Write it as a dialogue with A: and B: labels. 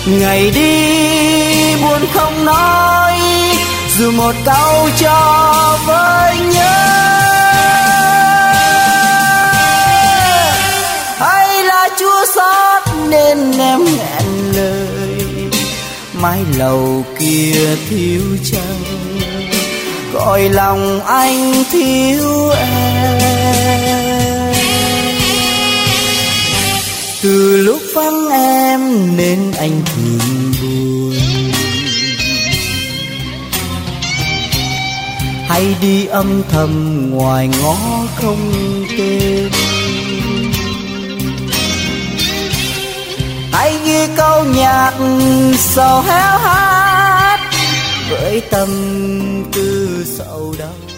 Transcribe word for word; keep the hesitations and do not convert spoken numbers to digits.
A: Ngày đi buồn không nói, dù một câu cho với nhớ. Hay là chua xót nên em nghẹn lời, mái lầu kia thiếu trăng, gọi lòng anh thiếu em. Từ lúc vắng em nên anh thường buồn, hay đi âm thầm ngoài ngõ không tên, hay ghi câu nhạc sầu héo hát với tâm tư sầu đau.